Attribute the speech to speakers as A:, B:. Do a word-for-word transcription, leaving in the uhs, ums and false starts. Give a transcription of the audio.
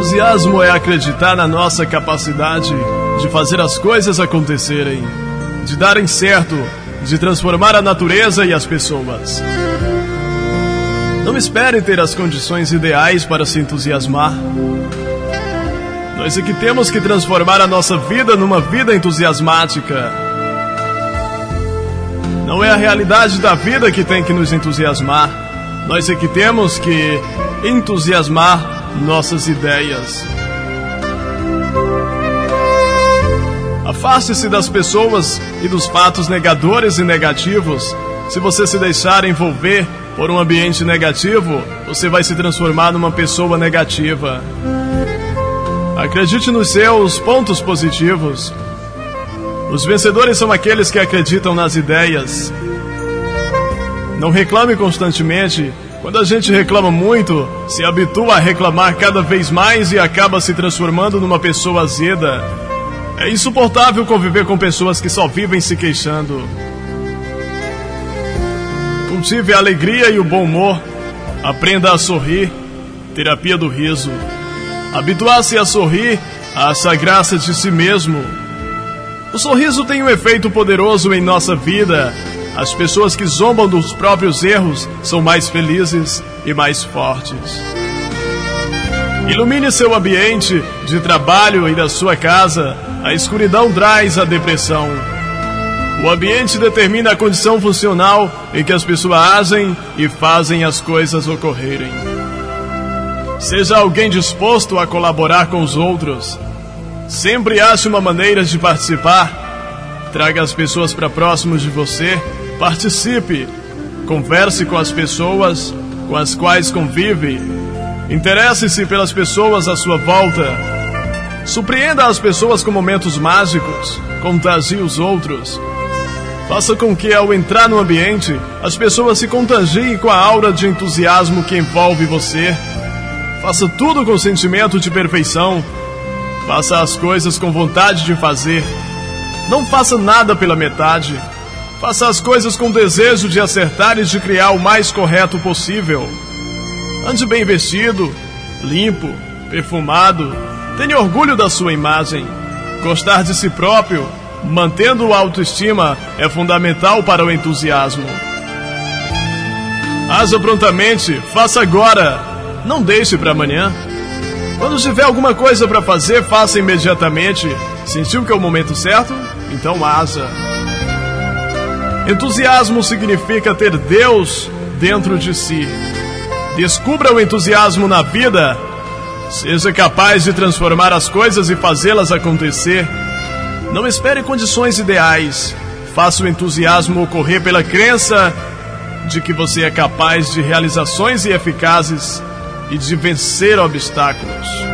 A: Entusiasmo é acreditar na nossa capacidade de fazer as coisas acontecerem, de darem certo, de transformar a natureza e as pessoas. Não espere ter as condições ideais para se entusiasmar. Nós é que temos que transformar a nossa vida numa vida entusiasmática. Não é a realidade da vida que tem que nos entusiasmar. Nós é que temos que entusiasmar nossas ideias. Afaste-se das pessoas e dos fatos negadores e negativos. Se você se deixar envolver por um ambiente negativo, você vai se transformar numa pessoa negativa. Acredite nos seus pontos positivos. Os vencedores são aqueles que acreditam nas ideias. Não reclame constantemente. Quando a gente reclama muito, se habitua a reclamar cada vez mais e acaba se transformando numa pessoa azeda. É insuportável conviver com pessoas que só vivem se queixando. Cultive a alegria e o bom humor. Aprenda a sorrir. Terapia do riso. Habituar-se a sorrir, a essa graça de si mesmo. O sorriso tem um efeito poderoso em nossa vida. As pessoas que zombam dos próprios erros são mais felizes e mais fortes. Ilumine seu ambiente de trabalho e da sua casa. A escuridão traz a depressão. O ambiente determina a condição funcional em que as pessoas agem e fazem as coisas ocorrerem. Seja alguém disposto a colaborar com os outros. Sempre ache uma maneira de participar. Traga as pessoas para próximos de você. Participe. Converse com as pessoas com as quais convive. Interesse-se pelas pessoas à sua volta. Surpreenda as pessoas com momentos mágicos. Contagie os outros. Faça com que, ao entrar no ambiente, as pessoas se contagiem com a aura de entusiasmo que envolve você. Faça tudo com sentimento de perfeição. Faça as coisas com vontade de fazer. Não faça nada pela metade. Faça as coisas com desejo de acertar e de criar o mais correto possível. Ande bem vestido, limpo, perfumado. Tenha orgulho da sua imagem. Gostar de si próprio, mantendo a autoestima, é fundamental para o entusiasmo. Haja prontamente, faça agora. Não deixe para amanhã. Quando tiver alguma coisa para fazer, faça imediatamente. Sentiu que é o momento certo? Então haja. Entusiasmo significa ter Deus dentro de si. Descubra o entusiasmo na vida. Seja capaz de transformar as coisas e fazê-las acontecer. Não espere condições ideais. Faça o entusiasmo ocorrer pela crença de que você é capaz de realizações eficazes e de vencer obstáculos.